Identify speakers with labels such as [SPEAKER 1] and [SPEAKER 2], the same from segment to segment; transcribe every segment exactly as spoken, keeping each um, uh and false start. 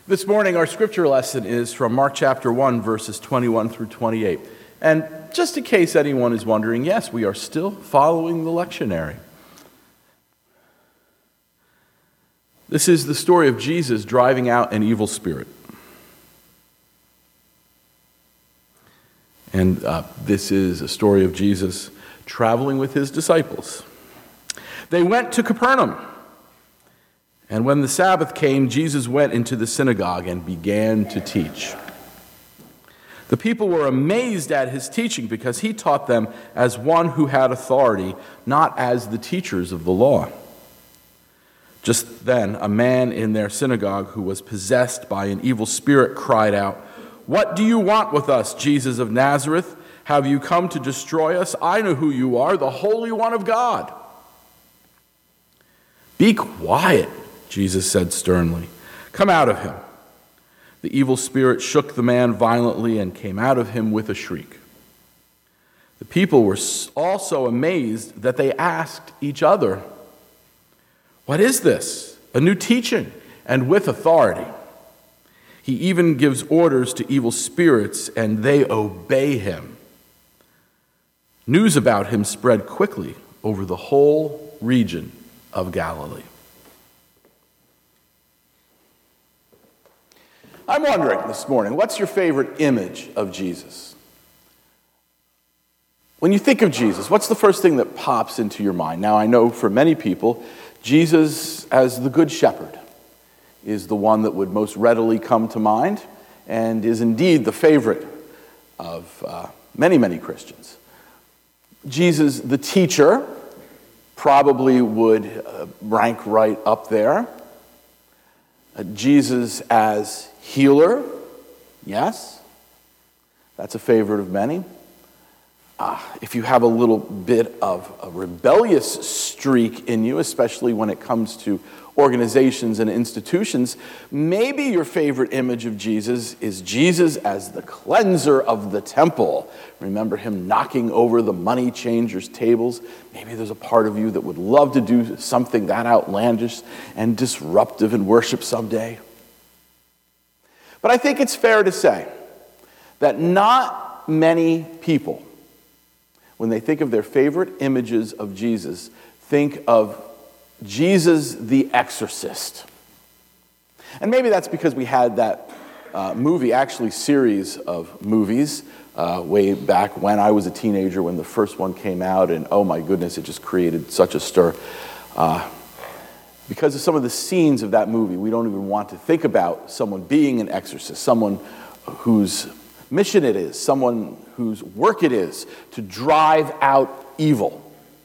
[SPEAKER 1] This morning, our scripture lesson is from Mark chapter one, verses twenty-one through twenty-eight. And just in case anyone is wondering, yes, we are still following the lectionary. This is the story of Jesus driving out an evil spirit. And uh, this is a story of Jesus traveling with his disciples. They went to Capernaum. And when the Sabbath came, Jesus went into the synagogue and began to teach. The people were amazed at his teaching because he taught them as one who had authority, not as the teachers of the law. Just then, a man in their synagogue who was possessed by an evil spirit cried out, "What do you want with us, Jesus of Nazareth? Have you come to destroy us? I know who you are, the Holy One of God." "Be quiet," Jesus said sternly. "Come out of him." The evil spirit shook the man violently and came out of him with a shriek. The people were also amazed that they asked each other, "What is this? A new teaching, and with authority. He even gives orders to evil spirits, and they obey him." News about him spread quickly over the whole region of Galilee. I'm wondering this morning, what's your favorite image of Jesus? When you think of Jesus, what's the first thing that pops into your mind? Now, I know for many people, Jesus as the Good Shepherd is the one that would most readily come to mind and is indeed the favorite of uh, many, many Christians. Jesus, the teacher, probably would uh, rank right up there. Uh, Jesus as healer, yes, that's a favorite of many. Uh, if you have a little bit of a rebellious streak in you, especially when it comes to organizations and institutions, maybe your favorite image of Jesus is Jesus as the cleanser of the temple. Remember him knocking over the money changers' tables? Maybe there's a part of you that would love to do something that outlandish and disruptive in worship someday. But I think it's fair to say that not many people, when they think of their favorite images of Jesus, think of Jesus the Exorcist. And maybe that's because we had that uh, movie, actually series of movies, uh, way back when I was a teenager when the first one came out, and oh my goodness, it just created such a stir. Uh, because of some of the scenes of that movie, we don't even want to think about someone being an exorcist, someone whose mission it is, someone whose work it is to drive out evil.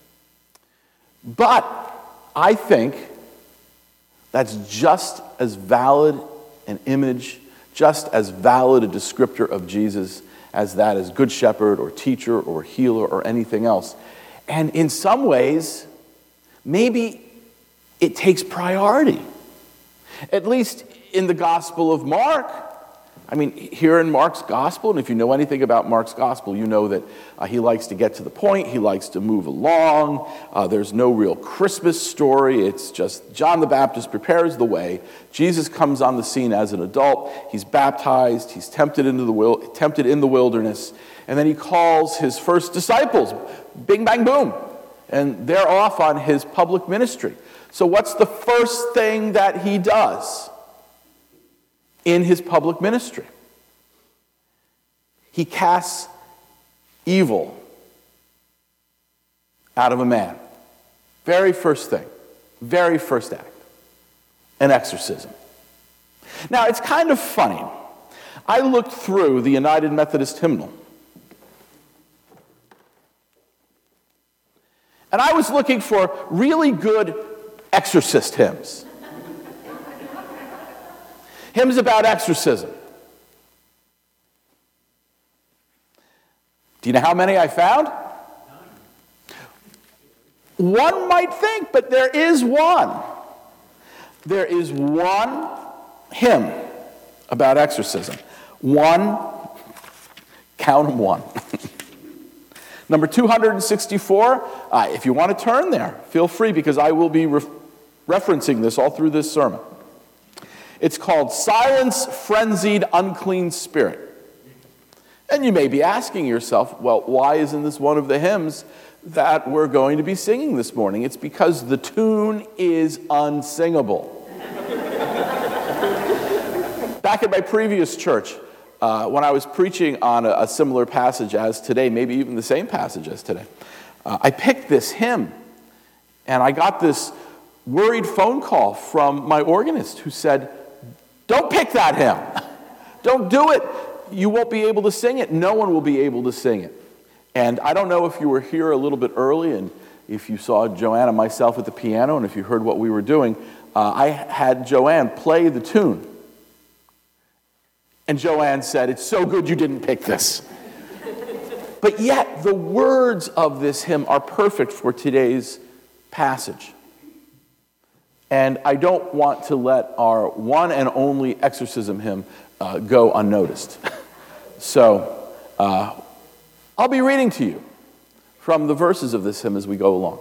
[SPEAKER 1] But I think that's just as valid an image, just as valid a descriptor of Jesus as that as Good Shepherd or teacher or healer or anything else. And in some ways, maybe it takes priority. At least in the Gospel of Mark. I mean, here in Mark's gospel, and if you know anything about Mark's gospel, you know that uh, he likes to get to the point, he likes to move along, uh, there's no real Christmas story, it's just John the Baptist prepares the way, Jesus comes on the scene as an adult, he's baptized, he's tempted into the wil- tempted in the wilderness, and then he calls his first disciples, bing, bang, boom, and they're off on his public ministry. So what's the first thing that he does in his public ministry? He casts evil out of a man. Very first thing, very first act, an exorcism. Now, it's kind of funny. I looked through the United Methodist hymnal, and I was looking for really good exorcist hymns. Hymns about exorcism. Do you know how many I found? One might think, but there is one. There is one hymn about exorcism. One, count them one. Number two hundred sixty-four, uh, if you want to turn there, feel free because I will be re- referencing this all through this sermon. It's called Silence, Frenzied, Unclean Spirit. And you may be asking yourself, well, why isn't this one of the hymns that we're going to be singing this morning? It's because the tune is unsingable. Back at my previous church, uh, when I was preaching on a, a similar passage as today, maybe even the same passage as today, uh, I picked this hymn, and I got this worried phone call from my organist who said, don't pick that hymn. Don't do it. You won't be able to sing it. No one will be able to sing it. And I don't know if you were here a little bit early and if you saw Joanne and myself at the piano and if you heard what we were doing. Uh, I had Joanne play the tune. And Joanne said, it's so good you didn't pick this. But yet, the words of this hymn are perfect for today's passage. And I don't want to let our one and only exorcism hymn uh, go unnoticed. So, uh, I'll be reading to you from the verses of this hymn as we go along.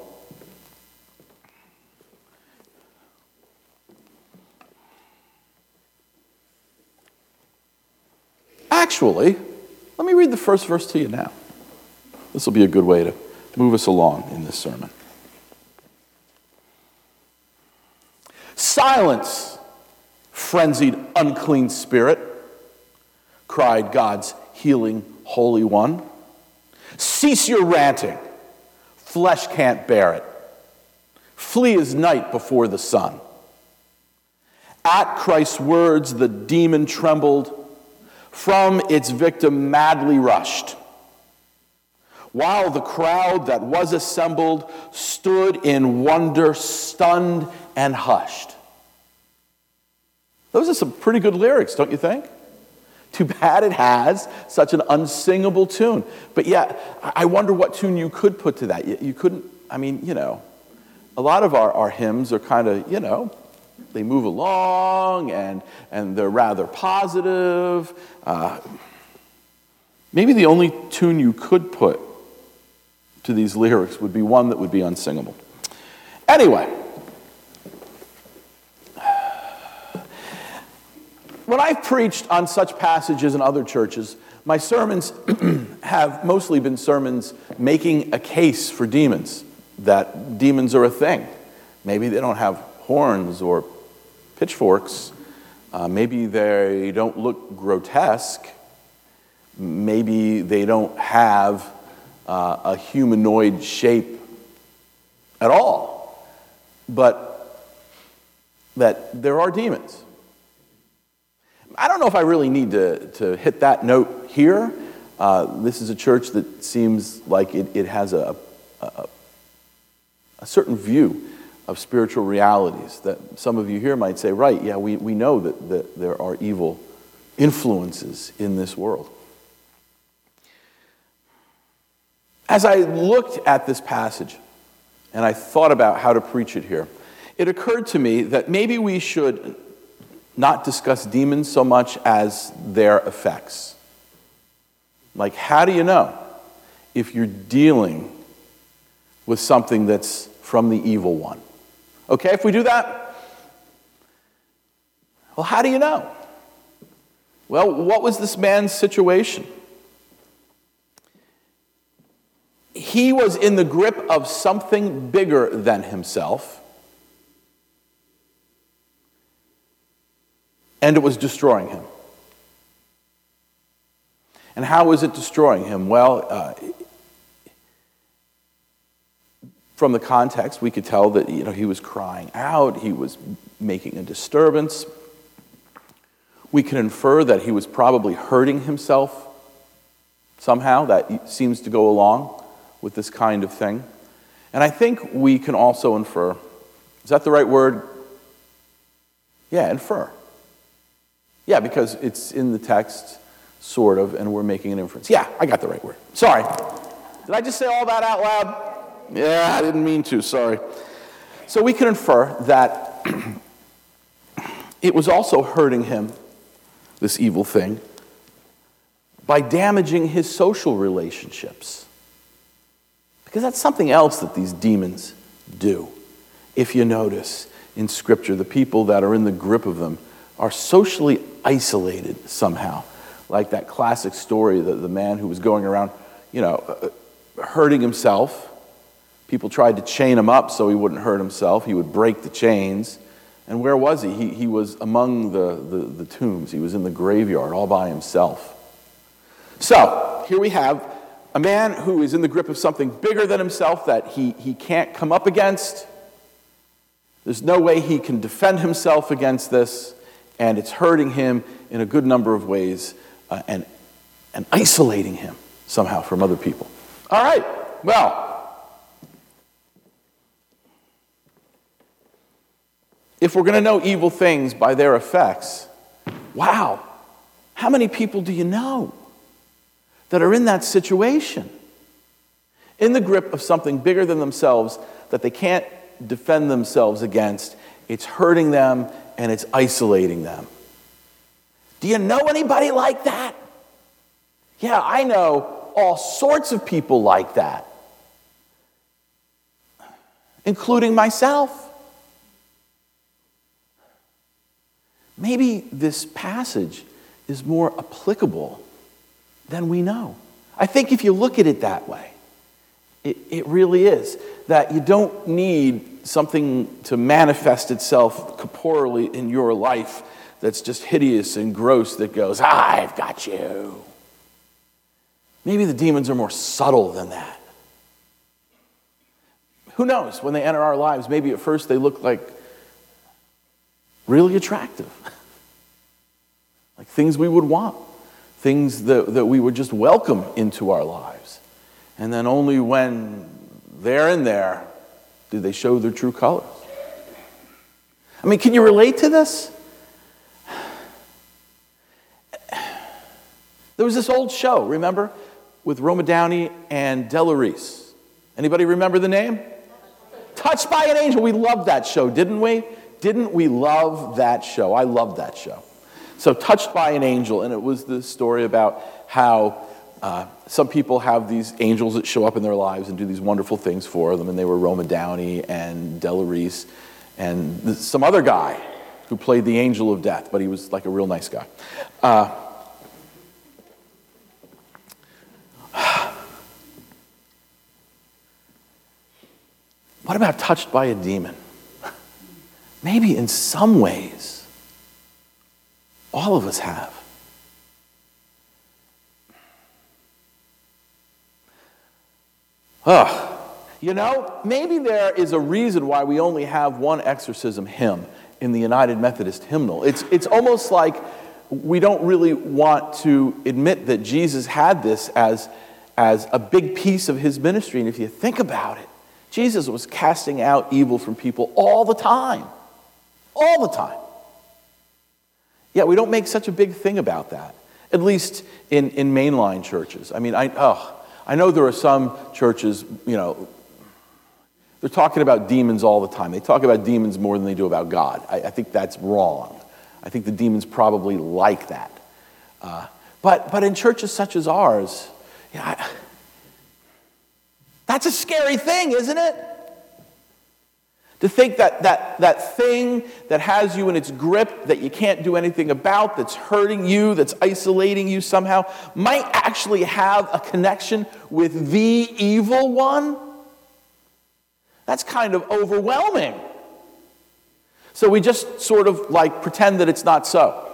[SPEAKER 1] Actually, let me read the first verse to you now. This will be a good way to move us along in this sermon. Silence, frenzied, unclean spirit, cried God's healing Holy One. Cease your ranting. Flesh can't bear it. Flee as night before the sun. At Christ's words, the demon trembled, from its victim madly rushed, while the crowd that was assembled stood in wonder, stunned and hushed. Those are some pretty good lyrics, don't you think? Too bad it has such an unsingable tune. But yeah, I wonder what tune you could put to that. You, you couldn't, I mean, you know, a lot of our, our hymns are kind of, you know, they move along and, and they're rather positive. Uh, maybe the only tune you could put to these lyrics would be one that would be unsingable. Anyway, when I've preached on such passages in other churches, my sermons have mostly been sermons making a case for demons, that demons are a thing. Maybe they don't have horns or pitchforks. Uh, maybe they don't look grotesque. Maybe they don't have uh, a humanoid shape at all. But that there are demons. I don't know if I really need to, to hit that note here. Uh, this is a church that seems like it, it has a, a, a certain view of spiritual realities that some of you here might say, right, yeah, we, we know that, that there are evil influences in this world. As I looked at this passage and I thought about how to preach it here, it occurred to me that maybe we should not discuss demons so much as their effects. Like, how do you know if you're dealing with something that's from the evil one? Okay, if we do that? Well, how do you know? Well, what was this man's situation? He was in the grip of something bigger than himself, and it was destroying him. And how was it destroying him? Well, uh, from the context, we could tell that, you know, he was crying out, he was making a disturbance. We can infer that he was probably hurting himself somehow. That seems to go along with this kind of thing. And I think we can also infer, is that the right word? Yeah, infer. Yeah, because it's in the text, sort of, and we're making an inference. Yeah, I got the right word. Sorry. Did I just say all that out loud? Yeah, I didn't mean to, sorry. So we can infer that it was also hurting him, this evil thing, by damaging his social relationships. Because that's something else that these demons do. If you notice in Scripture, the people that are in the grip of them are socially isolated somehow. Like that classic story, the, the man who was going around, you know, uh, hurting himself. People tried to chain him up so he wouldn't hurt himself. He would break the chains. And where was he? He, he was among the, the, the tombs. He was in the graveyard all by himself. So, here we have a man who is in the grip of something bigger than himself that he, he can't come up against. There's no way he can defend himself against this, and it's hurting him in a good number of ways uh, and, and isolating him somehow from other people. All right, well, if we're going to know evil things by their effects, wow, how many people do you know that are in that situation? In the grip of something bigger than themselves that they can't defend themselves against. It's hurting them and it's isolating them. Do you know anybody like that? Yeah, I know all sorts of people like that, including myself. Maybe this passage is more applicable than we know. I think if you look at it that way, it, it really is. That you don't need something to manifest itself corporeally in your life that's just hideous and gross that goes, I've got you. Maybe the demons are more subtle than that. Who knows? When they enter our lives, maybe at first they look like really attractive. Like things we would want. Things that, that we would just welcome into our lives. And then only when they're in there do they show their true colors. I mean, can you relate to this? There was this old show, remember? With Roma Downey and Della Reese. Anybody remember the name? Touched by an Angel. We loved that show, didn't we? Didn't we love that show? I loved that show. So, Touched by an Angel, and it was the story about how uh, some people have these angels that show up in their lives and do these wonderful things for them, and they were Roma Downey and Della Reese and some other guy who played the angel of death, but he was like a real nice guy. Uh, what about touched by a demon? Maybe in some ways, all of us have. Oh, you know, maybe there is a reason why we only have one exorcism hymn in the United Methodist hymnal. It's, it's almost like we don't really want to admit that Jesus had this as, as a big piece of his ministry. And if you think about it, Jesus was casting out evil from people all the time. All the time. Yet we don't make such a big thing about that, at least in, in mainline churches. I mean, I oh, I know there are some churches, you know, they're talking about demons all the time. They talk about demons more than they do about God. I, I think that's wrong. I think the demons probably like that. Uh, but but in churches such as ours, yeah, I, that's a scary thing, isn't it? To think that, that that thing that has you in its grip, that you can't do anything about, that's hurting you, that's isolating you somehow, might actually have a connection with the evil one. That's kind of overwhelming. So we just sort of like pretend that it's not so.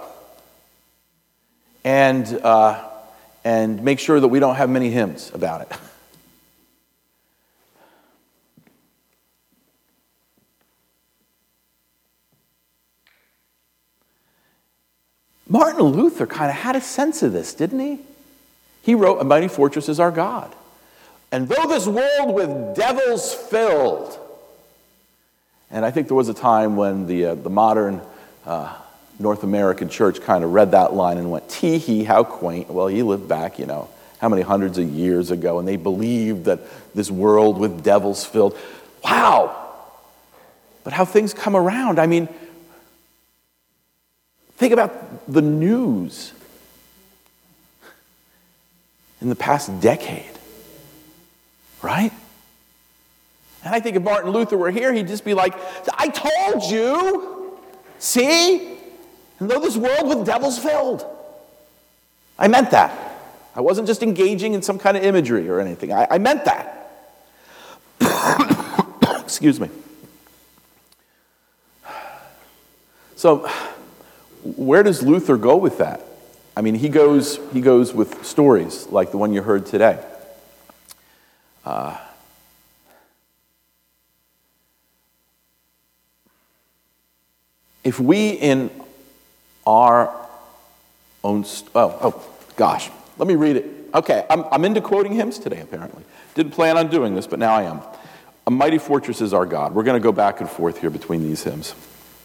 [SPEAKER 1] And, uh, and make sure that we don't have many hymns about it. Martin Luther kind of had a sense of this, didn't he? He wrote, "A mighty fortress is our God. And though this world with devils filled." And I think there was a time when the uh, the modern uh, North American church kind of read that line and went, tee hee, how quaint. Well, he lived back, you know, how many hundreds of years ago, and they believed that this world with devils filled. Wow! But how things come around. I mean, think about the news in the past decade, right? And I think if Martin Luther were here, he'd just be like, I told you, see? And though this world with devils filled. I meant that. I wasn't just engaging in some kind of imagery or anything. I, I meant that. Excuse me. So, where does Luther go with that? I mean, he goes, he goes with stories like the one you heard today. Uh, if we in our own... St- oh, oh, gosh. Let me read it. Okay, I'm, I'm into quoting hymns today, apparently. Didn't plan on doing this, but now I am. A mighty fortress is our God. We're going to go back and forth here between these hymns.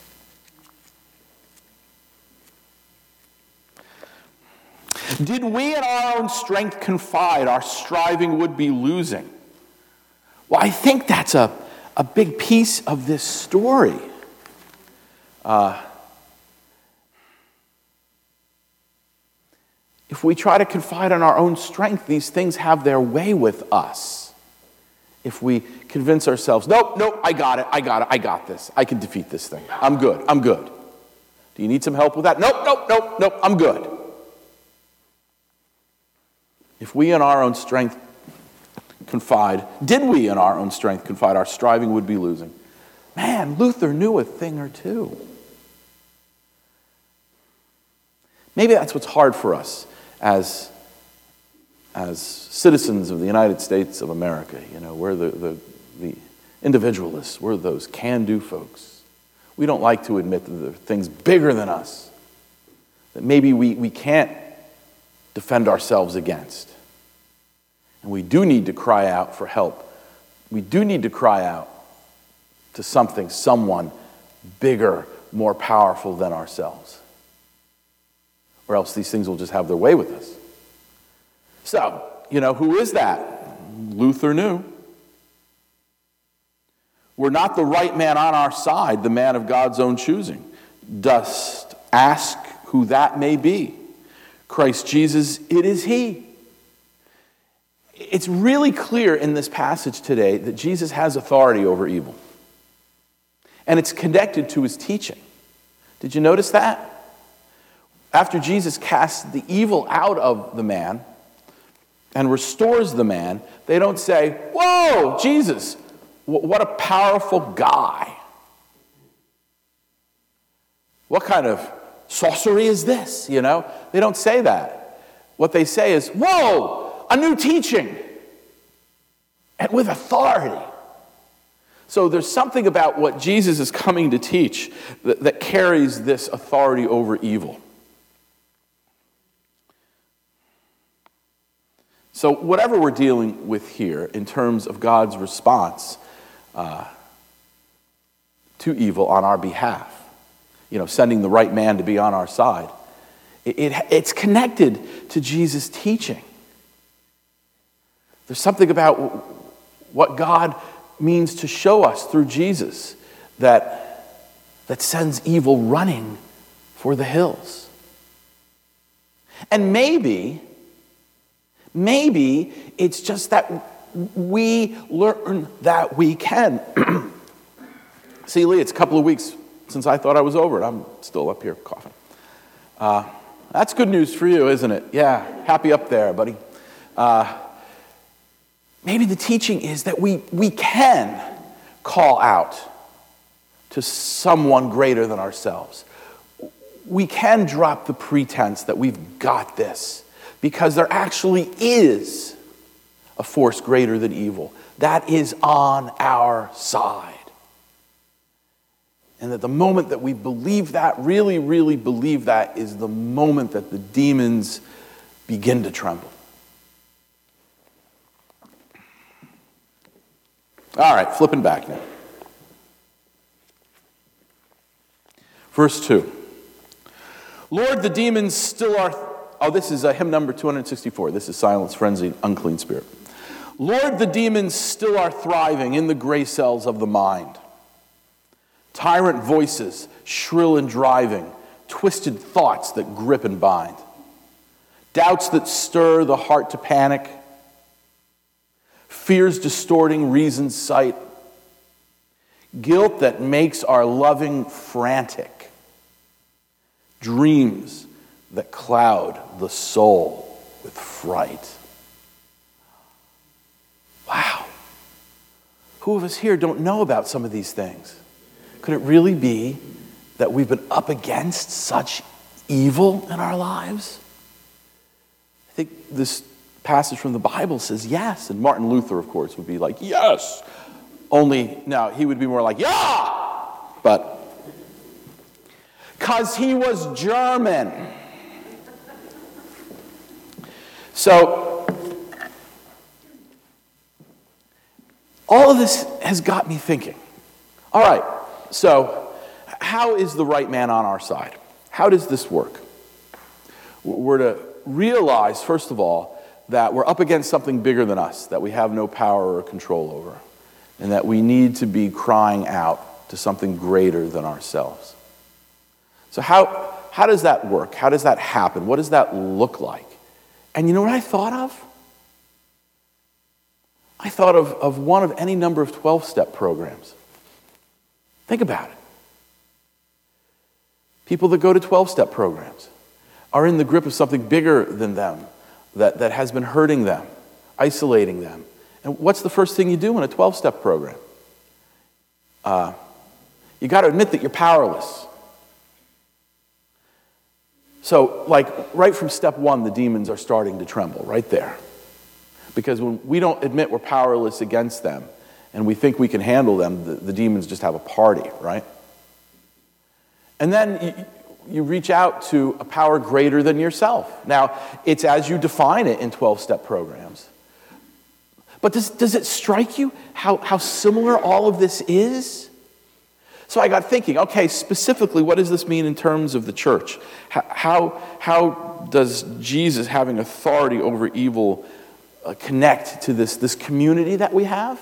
[SPEAKER 1] Did we in our own strength confide, our striving would be losing. Well, I think that's a, a big piece of this story. Uh, if we try to confide in our own strength, these things have their way with us. If we convince ourselves, nope, nope, I got it, I got it, I got this. I can defeat this thing. I'm good, I'm good. Do you need some help with that? Nope, nope, nope, nope, I'm good. If we in our own strength confide, did we in our own strength confide, our striving would be losing. Man, Luther knew a thing or two. Maybe that's what's hard for us as, as citizens of the United States of America. You know, we're the, the, the individualists. We're those can-do folks. We don't like to admit that there are things bigger than us that maybe we, we can't defend ourselves against. And we do need to cry out for help. We do need to cry out to something, someone bigger, more powerful than ourselves. Or else these things will just have their way with us. So, you know, who is that? Luther knew. We're not the right man on our side, the man of God's own choosing. Dost ask who that may be? Christ Jesus, it is he. It's really clear in this passage today that Jesus has authority over evil. And it's connected to his teaching. Did you notice that? After Jesus casts the evil out of the man and restores the man, they don't say, whoa, Jesus, what a powerful guy. What kind of sorcery is this, you know? They don't say that. What they say is, whoa, a new teaching, and with authority. So there's something about what Jesus is coming to teach that, that carries this authority over evil. So whatever we're dealing with here in terms of God's response uh, to evil on our behalf, you know, sending the right man to be on our side, it, it, it's connected to Jesus' teaching. There's something about what God means to show us through Jesus that, that sends evil running for the hills. And maybe, maybe it's just that we learn that we can. See, Lee, it's a couple of weeks since I thought I was over it. I'm still up here coughing. Uh, that's good news for you, isn't it? Yeah, happy up there, buddy. Uh, maybe the teaching is that we, we can call out to someone greater than ourselves. We can drop the pretense that we've got this, because there actually is a force greater than evil that is on our side. And that the moment that we believe that, really, really believe that, is the moment that the demons begin to tremble. All right, flipping back now. Verse two. Lord, the demons still are... Oh, this is uh, hymn number two sixty-four. This is Silence, Frenzy, Unclean Spirit. Lord, the demons still are thriving in the gray cells of the mind. Tyrant voices, shrill and driving, twisted thoughts that grip and bind. Doubts that stir the heart to panic. Fears distorting reason's sight. Guilt that makes our loving frantic. dreams that cloud the soul with fright. Wow. Who of us here don't know about some of these things? Could it really be that we've been up against such evil in our lives? I think this passage from the Bible says yes, and Martin Luther, of course, would be like, yes. Only, now, he would be more like, yeah! But, because he was German. So, all of this has got me thinking. All right, so how is the right man on our side? How does this work? We're to realize, first of all, that we're up against something bigger than us, that we have no power or control over, and that we need to be crying out to something greater than ourselves. So how, how does that work? How does that happen? What does that look like? And you know what I thought of? I thought of, of one of any number of twelve-step programs. Think about it. People that go to twelve-step programs are in the grip of something bigger than them that, that has been hurting them, isolating them. And what's the first thing you do in a twelve-step program? Uh, you got to admit that you're powerless. So, like, right from step one, the demons are starting to tremble, right there. Because when we don't admit we're powerless against them, and we think we can handle them, the, the demons just have a party, right? And then you, you reach out to a power greater than yourself. Now, it's as you define it in twelve-step programs. But does, does it strike you how, how similar all of this is? So I got thinking, okay, specifically, what does this mean in terms of the church? How, how, how does Jesus having authority over evil uh, connect to this, this community that we have?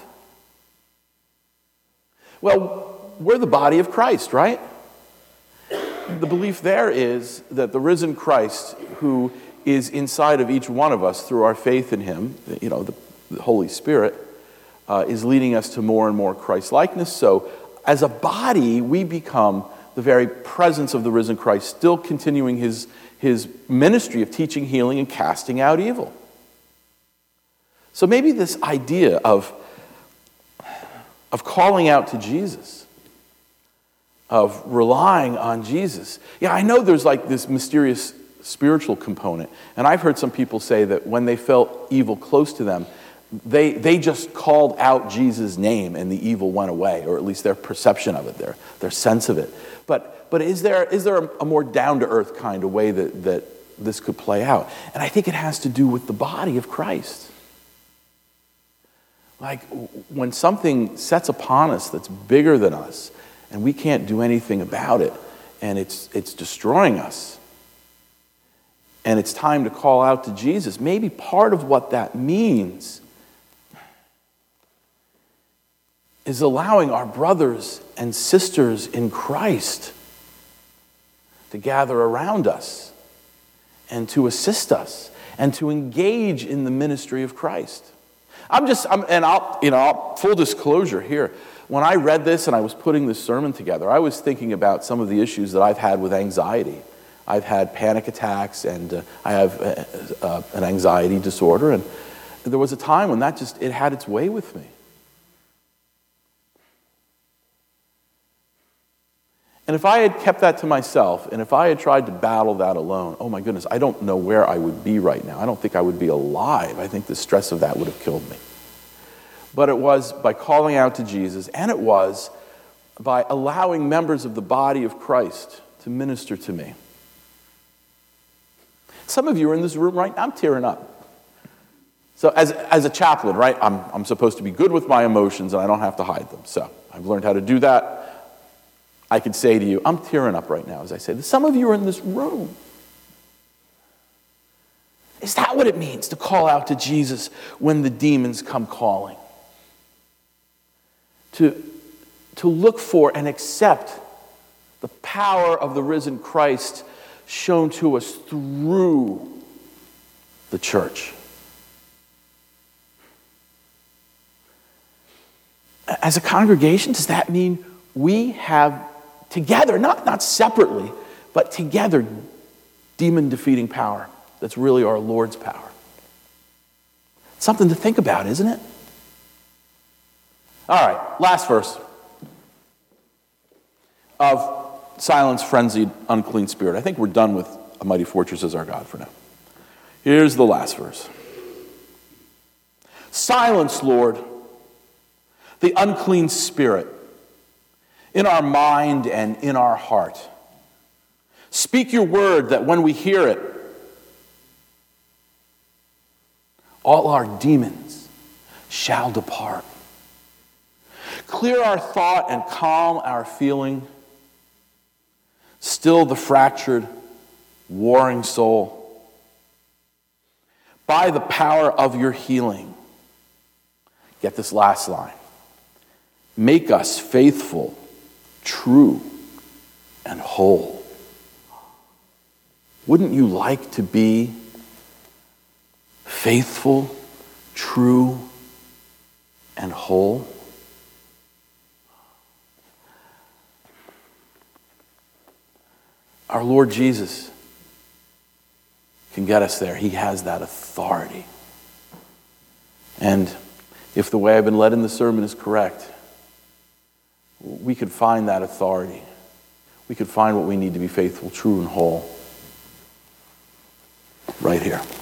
[SPEAKER 1] Well, we're the body of Christ, right? The belief there is that the risen Christ, who is inside of each one of us through our faith in him, you know, the, the Holy Spirit, uh, is leading us to more and more Christ-likeness. So as a body, we become the very presence of the risen Christ, still continuing his, his ministry of teaching, healing, and casting out evil. So maybe this idea of, of calling out to Jesus, of relying on Jesus. Yeah, I know there's like this mysterious spiritual component, and I've heard some people say that when they felt evil close to them, They they just called out Jesus' name and the evil went away, or at least their perception of it, their, their sense of it. But but is there is there a, a more down-to-earth kind of way that, that this could play out? And I think it has to do with the body of Christ. Like when something sets upon us that's bigger than us, and we can't do anything about it, and it's it's destroying us, and it's time to call out to Jesus, maybe part of what that means is allowing our brothers and sisters in Christ to gather around us and to assist us and to engage in the ministry of Christ. I'm just, I'm, and I'll, you know, I'll, full disclosure here. When I read this and I was putting this sermon together, I was thinking about some of the issues that I've had with anxiety. I've had panic attacks, and uh, I have uh, uh, an anxiety disorder, and there was a time when that just, it had its way with me. And if I had kept that to myself, and if I had tried to battle that alone, oh my goodness, I don't know where I would be right now. I don't think I would be alive. I think the stress of that would have killed me. But it was by calling out to Jesus, and it was by allowing members of the body of Christ to minister to me. Some of you are in this room right now, I'm tearing up. So as, as a chaplain, right, I'm, I'm supposed to be good with my emotions, and I don't have to hide them. So I've learned how to do that. I could say to you, I'm tearing up right now as I say this. Some of you are in this room. Is that what it means to call out to Jesus when the demons come calling? To, to look for and accept the power of the risen Christ shown to us through the church. As a congregation, does that mean we have together, not, not separately, but together, demon-defeating power that's really our Lord's power. Something to think about, isn't it? All right, last verse of Silence, Frenzied, Unclean Spirit. I think we're done with A Mighty Fortress is Our God for now. Here's the last verse. Silence, Lord, the unclean spirit in our mind and in our heart. Speak your word that when we hear it, all our demons shall depart. Clear our thought and calm our feeling. Still the fractured, warring soul. By the power of your healing, get this last line, make us faithful, true, and whole. Wouldn't you like to be faithful, true, and whole? Our Lord Jesus can get us there. He has that authority. And if the way I've been led in the sermon is correct, we could find that authority. We could find what we need to be faithful, true, and whole right here.